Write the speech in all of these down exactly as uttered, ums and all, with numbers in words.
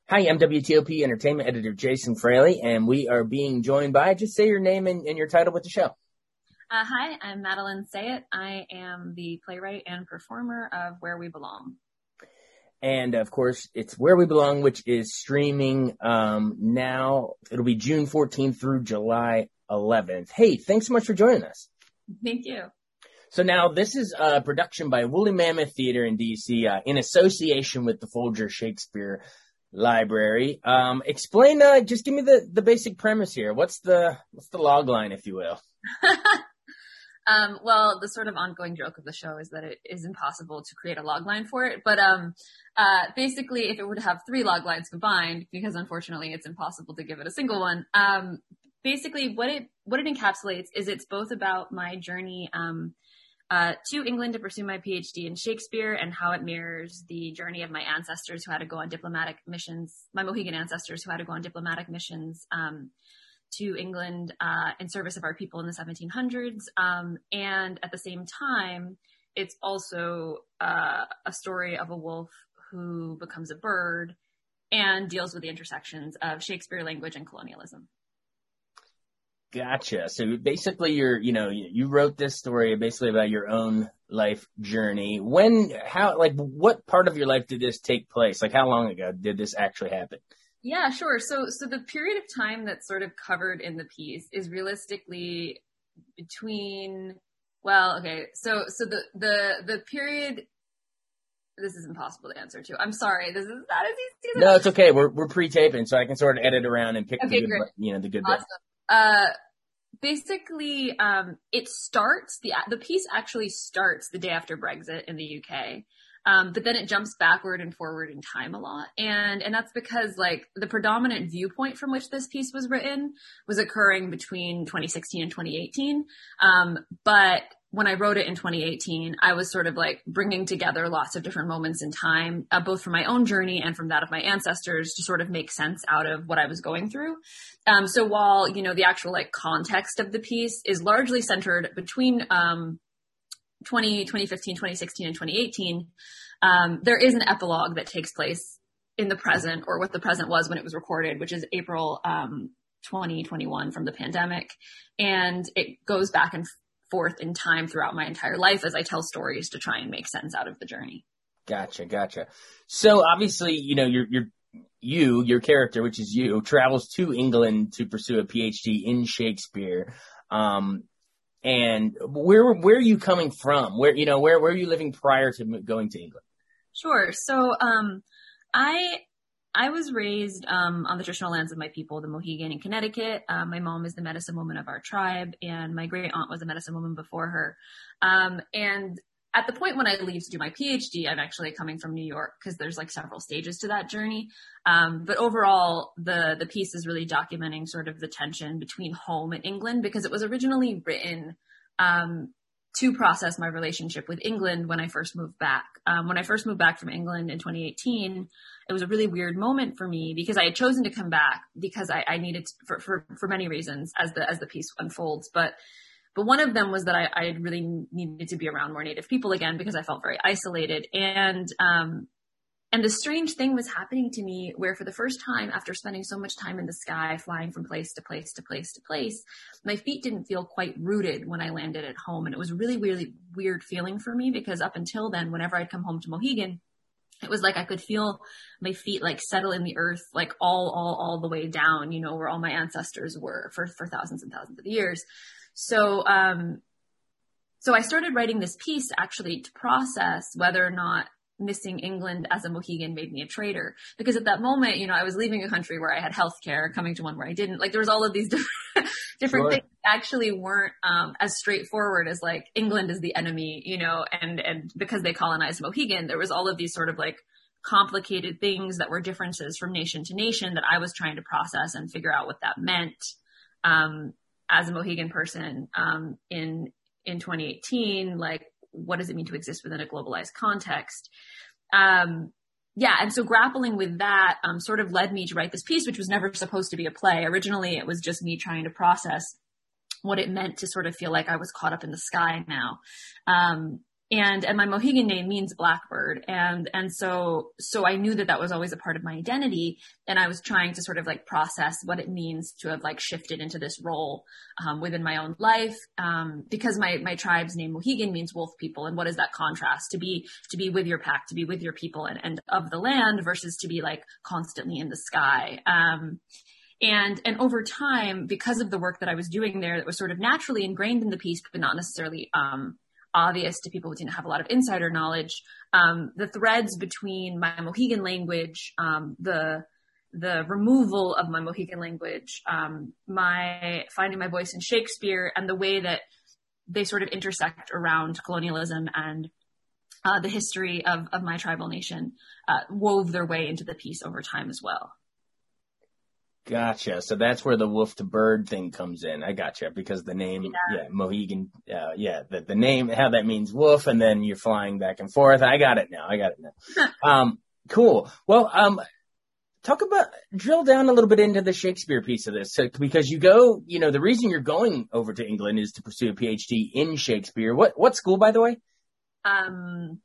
Hi, I'm W T O P Entertainment Editor Jason Fraley, and we are being joined by, just say your name and, and your title with the show. Uh, hi, I'm Madeline Sayet. I am the playwright and performer of Where We Belong. And, of course, it's Where We Belong, which is streaming um, now. It'll be June fourteenth through July eleventh. Hey, thanks so much for joining us. Thank you. So now this is a production by Woolly Mammoth Theater in D C uh, in association with the Folger Shakespeare Library. Um, explain, uh, just give me the, the basic premise here. What's the what's the log line, if you will? um, well, the sort of ongoing joke of the show is that it is impossible to create a log line for it. But um, uh, basically, if it were to have three log lines combined, because unfortunately it's impossible to give it a single one, um, basically what it what it encapsulates is it's both about my journey um, Uh, to England to pursue my PhD in Shakespeare and how it mirrors the journey of my ancestors who had to go on diplomatic missions, my Mohegan ancestors who had to go on diplomatic missions um, to England uh, in service of our people in the seventeen hundreds. Um, and at the same time, it's also uh, a story of a wolf who becomes a bird and deals with the intersections of Shakespeare language and colonialism. Gotcha. So basically you're, you know, you wrote this story basically about your own life journey. When, how, like, what part of your life did this take place? Like, how long ago did this actually happen? Yeah, sure. So, so the period of time that's sort of covered in the piece is realistically between, well, okay. So, so the, the, the period, this is impossible to answer to. I'm sorry. This is not as easy as No, it's okay. We're, we're pre-taping, so I can sort of edit around and pick okay, the good, great. you know, the good Awesome. bit. Uh, basically, um, it starts, the, the piece actually starts the day after Brexit in the U K. Um, but then it jumps backward and forward in time a lot. And, and that's because like the predominant viewpoint from which this piece was written was occurring between twenty sixteen and twenty eighteen. Um, but when I wrote it in twenty eighteen, I was sort of like bringing together lots of different moments in time, uh, both from my own journey and from that of my ancestors to sort of make sense out of what I was going through. Um, so while, you know, the actual like context of the piece is largely centered between, um, twenty, twenty fifteen, twenty sixteen, and twenty eighteen, um, there is an epilogue that takes place in the present, or what the present was when it was recorded, which is April, um, twenty twenty-one from the pandemic. And it goes back and forth in time throughout my entire life as I tell stories to try and make sense out of the journey. Gotcha, gotcha. So obviously, you know, you're, you're, you, your character, which is you, travels to England to pursue a PhD in Shakespeare. Um, and where, where are you coming from? Where, you know, where, where are you living prior to going to England? Sure. So, um, I, I was raised um, on the traditional lands of my people, the Mohegan in Connecticut. Um, my mom is the medicine woman of our tribe, and my great aunt was a medicine woman before her. Um, and at the point when I leave to do my PhD, I'm actually coming from New York because there's like several stages to that journey. Um, but overall, the the piece is really documenting sort of the tension between home and England because it was originally written um, to process my relationship with England when I first moved back. Um, when I first moved back from England in twenty eighteen, it was a really weird moment for me because I had chosen to come back because I, I needed to, for, for, for many reasons as the, as the piece unfolds. But, but one of them was that I, I really needed to be around more Native people again because I felt very isolated. And, um, and the strange thing was happening to me where for the first time after spending so much time in the sky, flying from place to place to place to place, my feet didn't feel quite rooted when I landed at home. And it was a really, really weird feeling for me because up until then, whenever I'd come home to Mohegan, it was like I could feel my feet like settle in the earth, like all, all, all the way down, you know, where all my ancestors were for, for thousands and thousands of years. So, um, so I started writing this piece actually to process whether or not missing England as a Mohegan made me a traitor. Because at that moment, you know, I was leaving a country where I had healthcare, coming to one where I didn't. Like there was all of these different, different Sure. things that actually weren't um, as straightforward as like England is the enemy, you know, and and because they colonized Mohegan, there was all of these sort of like complicated things that were differences from nation to nation that I was trying to process and figure out what that meant um, as a Mohegan person um, in in twenty eighteen, like what does it mean to exist within a globalized context? Um, yeah. And so grappling with that, um, sort of led me to write this piece, which was never supposed to be a play. Originally, it was just me trying to process what it meant to sort of feel like I was caught up in the sky now. Um, And, and my Mohegan name means blackbird. And, and so, so I knew that that was always a part of my identity. And I was trying to sort of like process what it means to have like shifted into this role, um, within my own life. Um, because my, my tribe's name Mohegan means wolf people. And what is that contrast to be, to be with your pack, to be with your people and, and of the land versus to be like constantly in the sky. Um, And, and over time, because of the work that I was doing there that was sort of naturally ingrained in the piece, but not necessarily, um, obvious to people who didn't have a lot of insider knowledge, um, the threads between my Mohegan language, um, the, the removal of my Mohegan language, um, my finding my voice in Shakespeare and the way that they sort of intersect around colonialism and, uh, the history of, of my tribal nation, uh, wove their way into the piece over time as well. Gotcha. So that's where the wolf to bird thing comes in. I gotcha. Because the name, yeah, yeah Mohegan, uh, yeah, the, the name, how that means wolf, and then you're flying back and forth. I got it now. I got it now. um, cool. Well, um, talk about, drill down a little bit into the Shakespeare piece of this. So, because you go, you know, the reason you're going over to England is to pursue a P H D in Shakespeare. What, what school, by the way? Um,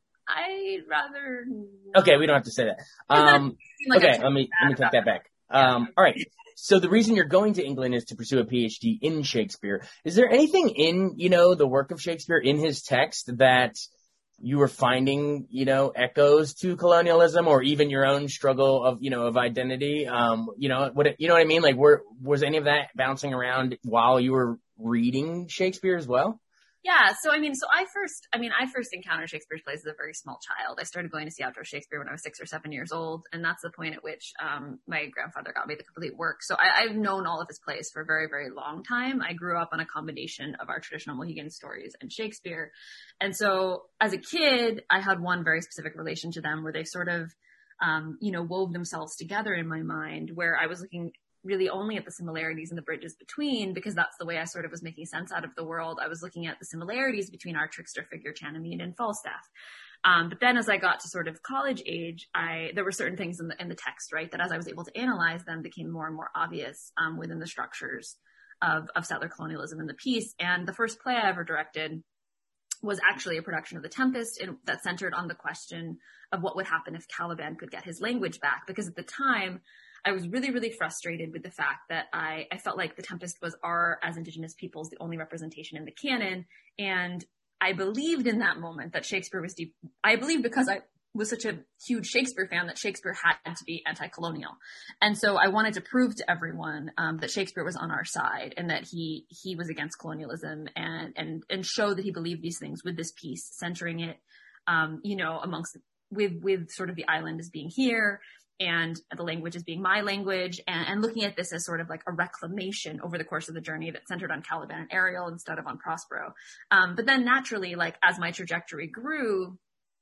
I'd rather. Not. Okay. We don't have to say that. Um, like okay. Let me, let me take that back. Um, all right. So the reason you're going to England is to pursue a P H D in Shakespeare. Is there anything in, you know, the work of Shakespeare in his text that you were finding, you know, echoes to colonialism or even your own struggle of, you know, of identity? Um, you know, what, you know what I mean? Like, were, was any of that bouncing around while you were reading Shakespeare as well? Yeah. So, I mean, so I first, I mean, I first encountered Shakespeare's plays as a very small child. I started going to see outdoor Shakespeare when I was six or seven years old. And that's the point at which, um, my grandfather got me the complete work. So I, I've known all of his plays for a very, very long time. I grew up on a combination of our traditional Mohegan stories and Shakespeare. And so as a kid, I had one very specific relation to them where they sort of, um, you know, wove themselves together in my mind, where I was looking really only at the similarities and the bridges between, because that's the way I sort of was making sense out of the world. I was looking at the similarities between our trickster figure Chanamede and Falstaff. Um, but then as I got to sort of college age, I, there were certain things in the, in the text, right, that as I was able to analyze them became more and more obvious, um, within the structures of, of settler colonialism in the piece. And the first play I ever directed was actually a production of The Tempest in, that centered on the question of what would happen if Caliban could get his language back. Because at the time, I was really, really frustrated with the fact that I, I felt like The Tempest was our, as Indigenous peoples, the only representation in the canon. And I believed in that moment that Shakespeare was deep. I believed because I was such a huge Shakespeare fan that Shakespeare had to be anti-colonial. And so I wanted to prove to everyone, um, that Shakespeare was on our side and that he, he was against colonialism and, and, and show that he believed these things with this piece, centering it, um, you know, amongst, with, with sort of the island as being here, and the language as being my language, and, and looking at this as sort of like a reclamation over the course of the journey that centered on Caliban and Ariel instead of on Prospero. Um, but then naturally, like as my trajectory grew,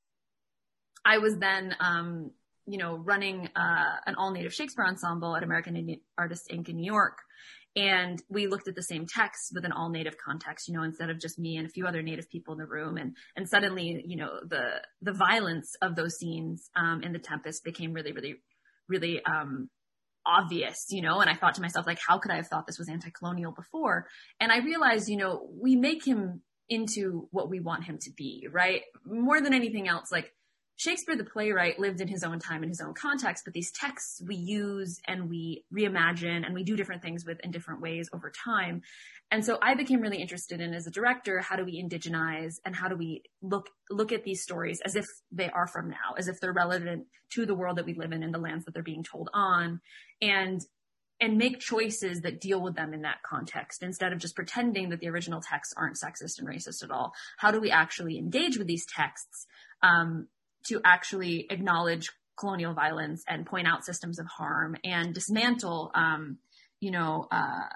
I was then, um, you know, running uh, an all-native Shakespeare ensemble at American Indian Artists Incorporated in New York. And we looked at the same text with an all-native context, you know, instead of just me and a few other native people in the room. And, and suddenly, you know, the, the violence of those scenes, um, in The Tempest became really, really, really, um, obvious, you know, and I thought to myself, like, how could I have thought this was anti-colonial before? And I realized, you know, we make him into what we want him to be, right? More than anything else, like, Shakespeare, the playwright, lived in his own time, in his own context, but these texts we use and we reimagine and we do different things with in different ways over time. And so I became really interested in, as a director, how do we indigenize and how do we look, look at these stories as if they are from now, as if they're relevant to the world that we live in and the lands that they're being told on, and, and make choices that deal with them in that context instead of just pretending that the original texts aren't sexist and racist at all. How do we actually engage with these texts, um, to actually acknowledge colonial violence and point out systems of harm and dismantle, um, you know, uh,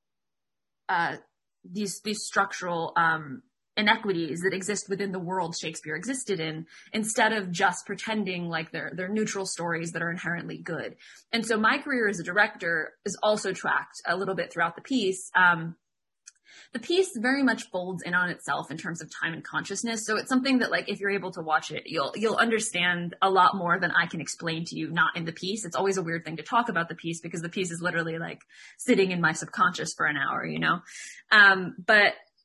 uh, these, these structural, um, inequities that exist within the world Shakespeare existed in, instead of just pretending like they're, they're neutral stories that are inherently good. And so my career as a director is also tracked a little bit throughout the piece. Um, The piece very much folds in on itself in terms of time and consciousness. So it's something that, like, if you're able to watch it, you'll, you'll understand a lot more than I can explain to you, not in the piece. It's always a weird thing to talk about the piece because the piece is literally like sitting in my subconscious for an hour, you know? Um, but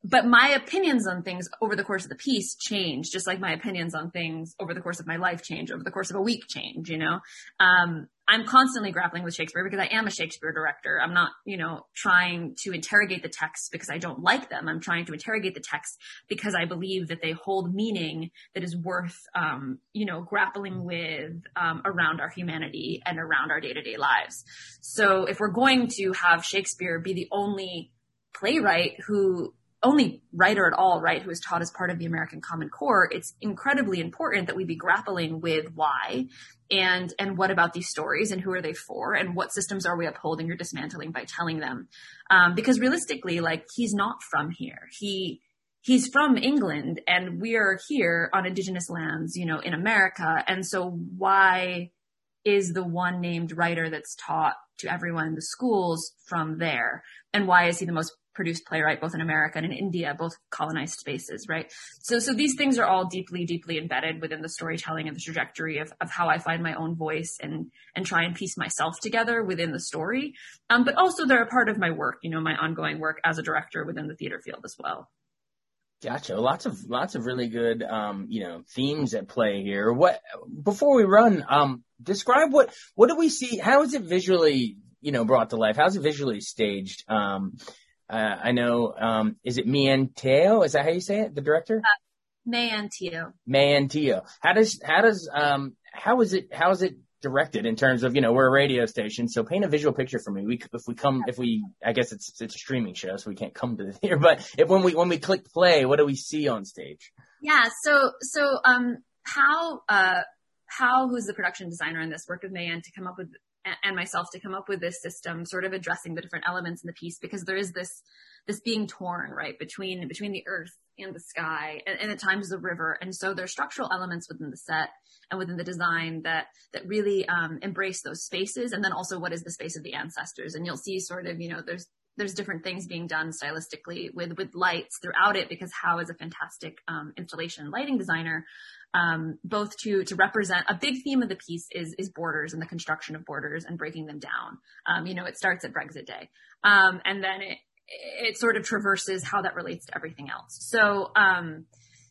but my opinions on things over the course of the piece change, just like my opinions on things over the course of my life change, over the course of a week change, you know? Um, I'm constantly grappling with Shakespeare because I am a Shakespeare director. I'm not, you know, trying to interrogate the texts because I don't like them. I'm trying to interrogate the text because I believe that they hold meaning that is worth, um, you know, grappling with um, around our humanity and around our day-to-day lives. So if we're going to have Shakespeare be the only playwright who only writer at all, right, who is taught as part of the American Common Core, it's incredibly important that we be grappling with why and and what about these stories and who are they for and what systems are we upholding or dismantling by telling them. Um, because realistically, like, he's not from here. He he's from England, and we are here on indigenous lands, you know, in America. And so why is the one named writer that's taught to everyone in the schools from there? And why is he the most produced playwright both in America and in India, both colonized spaces, right? So so these things are all deeply, deeply embedded within the storytelling and the trajectory of, of how I find my own voice and and try and piece myself together within the story. Um, but also they're a part of my work, you know, my ongoing work as a director within the theater field as well. Gotcha. Lots of lots of really good, um, you know, themes at play here. What before we run, um, describe what what do we see? How is it visually, you know, brought to life? How's it visually staged? Um, uh, I know, um, is it Mian Teo? Is that how you say it? The director? Uh, Mian Teo. Mian Teo. How does how does um how is it how is it directed in terms of, you know, we're a radio station, so paint a visual picture for me. We, if we come, if we, I guess it's, it's a streaming show, so we can't come to the theater, but if when we, when we click play, what do we see on stage? Yeah. So, so, um, how, uh, how, who's the production designer in this, worked with Mayan to come up with, and myself to come up with this system, sort of addressing the different elements in the piece, because there is this, this being torn, right, between, between the earth and the sky, and, and at times the river. And so there's structural elements within the set and within the design that, that really, um, embrace those spaces. And then also, what is the space of the ancestors? And you'll see sort of, you know, there's, there's different things being done stylistically with, with lights throughout it, because Hao is a fantastic, um, installation lighting designer. Um, both to, to represent a big theme of the piece is, is borders and the construction of borders and breaking them down. Um, you know, it starts at Brexit Day. Um, and then it, it sort of traverses how that relates to everything else. So, um,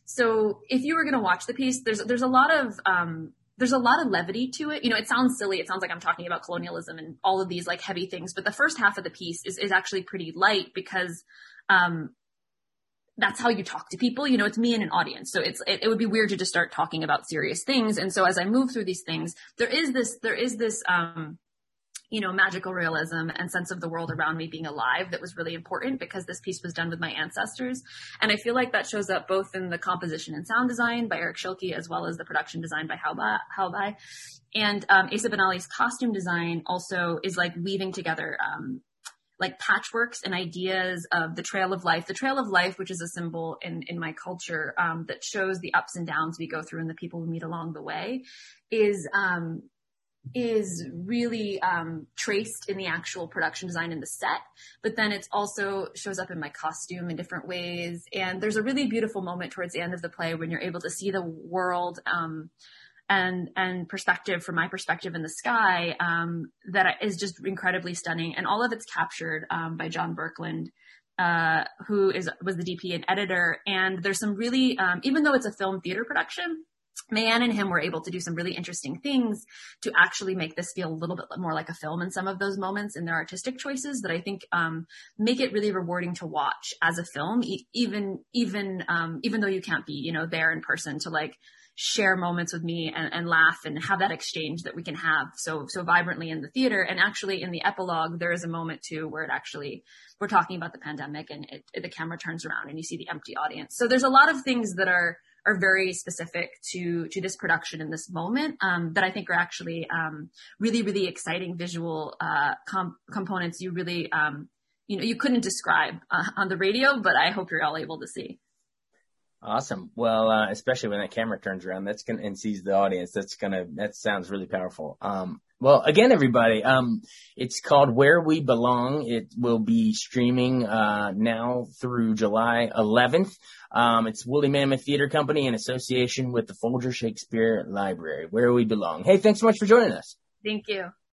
so if you were going to watch the piece, there's, there's a lot of, um, there's a lot of levity to it. You know, it sounds silly. It sounds like I'm talking about colonialism and all of these like heavy things, but the first half of the piece is, is actually pretty light because, um, that's how you talk to people. You know, it's me and an audience. So it's, it, it would be weird to just start talking about serious things. And so as I move through these things, there is this, there is this, um, you know, magical realism and sense of the world around me being alive that was really important because this piece was done with my ancestors. And I feel like that shows up both in the composition and sound design by Eric Schilke, as well as the production design by Hao Bai. And, um, Asa Benali's costume design also is like weaving together, um, like patchworks and ideas of the trail of life, the trail of life, which is a symbol in, in my culture, um, that shows the ups and downs we go through and the people we meet along the way is, um, is really, um, traced in the actual production design in the set, but then it's also shows up in my costume in different ways. And there's a really beautiful moment towards the end of the play when you're able to see the world, um, and, and perspective from my perspective in the sky, um, that is just incredibly stunning. And all of it's captured, um, by John Birkland, uh, who is, was the D P and editor. And there's some really, um, even though it's a film theater production, Mayan and him were able to do some really interesting things to actually make this feel a little bit more like a film in some of those moments in their artistic choices that I think, um, make it really rewarding to watch as a film, e- even, even, um, even though you can't be, you know, there in person to like, share moments with me and, and laugh and have that exchange that we can have so, so vibrantly in the theater. And actually in the epilogue, there is a moment too, where it actually, we're talking about the pandemic and it, it, the camera turns around and you see the empty audience. So there's a lot of things that are, are very specific to, to this production in this moment, um, that I think are actually, um, really, really exciting visual, uh, com- components you really, um, you know, you couldn't describe uh, on the radio, but I hope you're all able to see. Awesome. Well, uh, especially when that camera turns around, that's gonna, and sees the audience, that's gonna, that sounds really powerful. Um, well, again, everybody, um, it's called Where We Belong. It will be streaming, uh, now through July eleventh. Um, it's Woolly Mammoth Theater Company in association with the Folger Shakespeare Library, Where We Belong. Hey, thanks so much for joining us. Thank you.